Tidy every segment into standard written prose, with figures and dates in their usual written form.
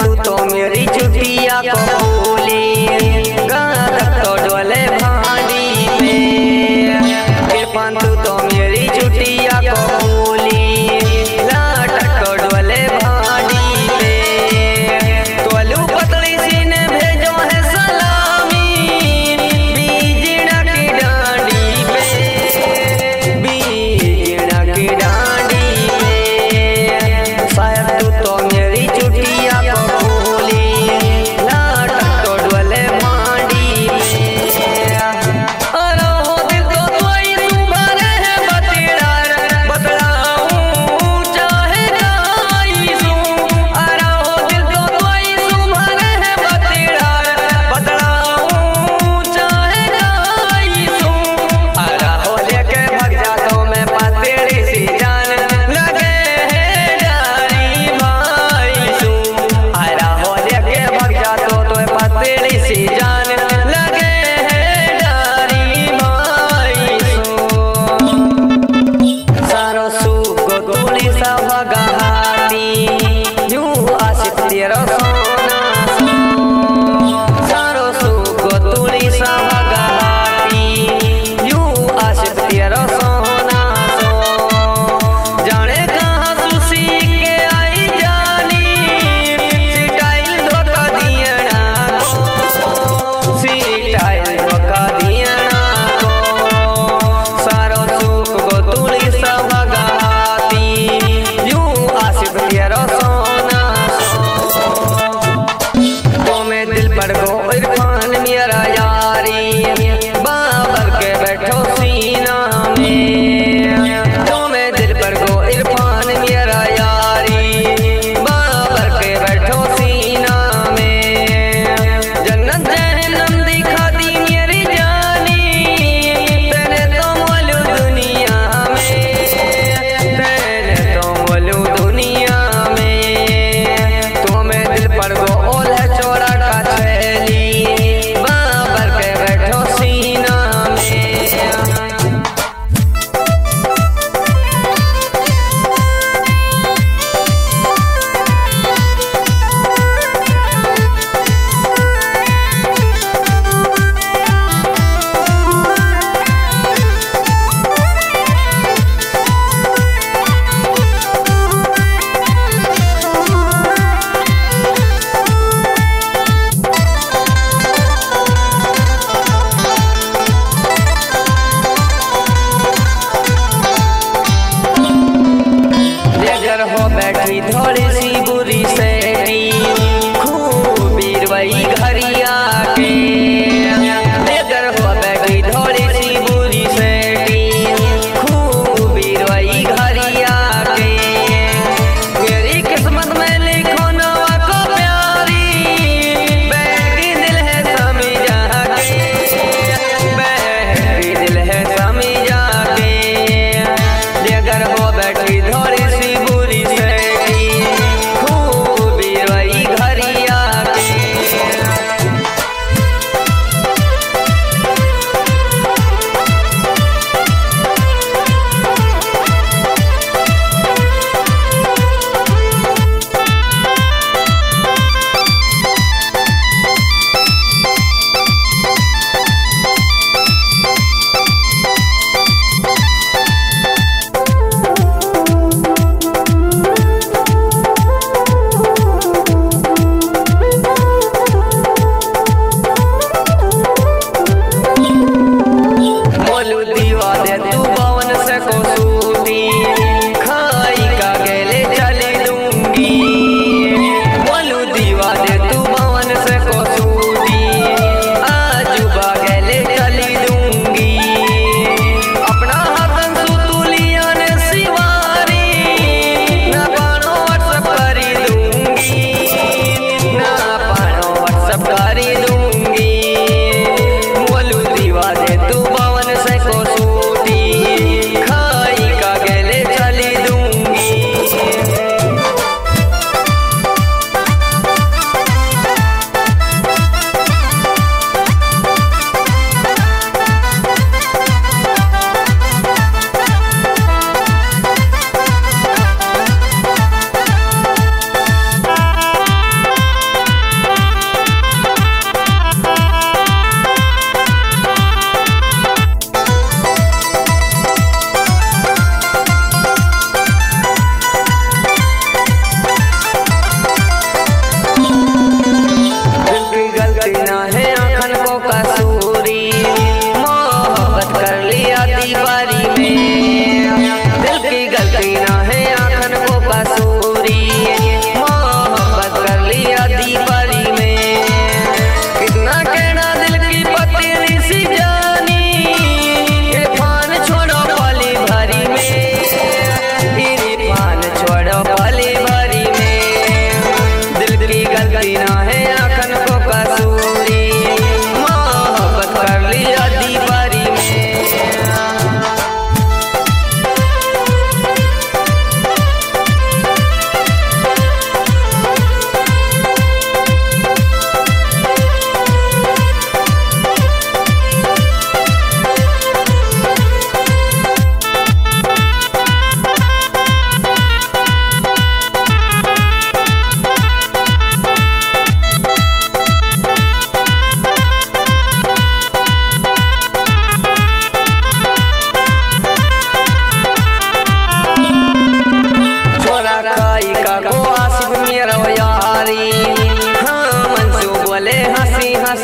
तू तो मेरी चुटिया को भूली गाना तो डोले भांडी पे तू तो मेरी चुटिया को भूली लाटक तो डोले भांडी पे तोलू पतली सी ने भेजो है सलामी बीजड़ा की डांडी पे बीजड़ा की डांडी पे शायद तू तो मेरी चुटिया को भूली लाटक तो डोले भांडी पे अरे हो दिल तो तोई सुभर है बतियार बतलाऊं चाहे जाईसूं अरे हो दिल तो तोई सुभर है बतियार बतलाऊं चाहे जाईसूं अरे हो लेके भग जातो मैं पतेड़ी सी जान लगे है डारी भाईसूं अरे हो लेके भग जातो तो पतेड़ी सी जान लगे है डारी भाईसूं सारो सुख तुली सा भगाती यूं आशिक तेरा सोना सारो सुख तुली सा भगाती यूं आशिक तेरा सोना जाने कहाँ सुसी के आई जानी सिटाइल धोखा दियना को सिटाइल धोखा दियना को सारो सुख को तुली सा भगाती यूं आशिक तेरा सोना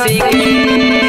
सीखे।